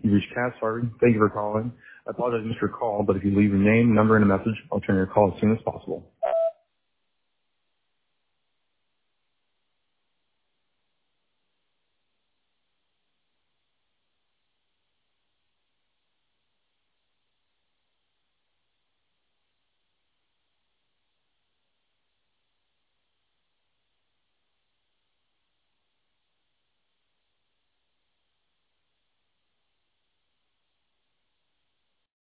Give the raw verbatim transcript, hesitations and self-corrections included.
You reached Cat Sorry. Thank you for calling. I apologize I missed your call, but if you leave your name, number, and a message, I'll turn your call as soon as possible.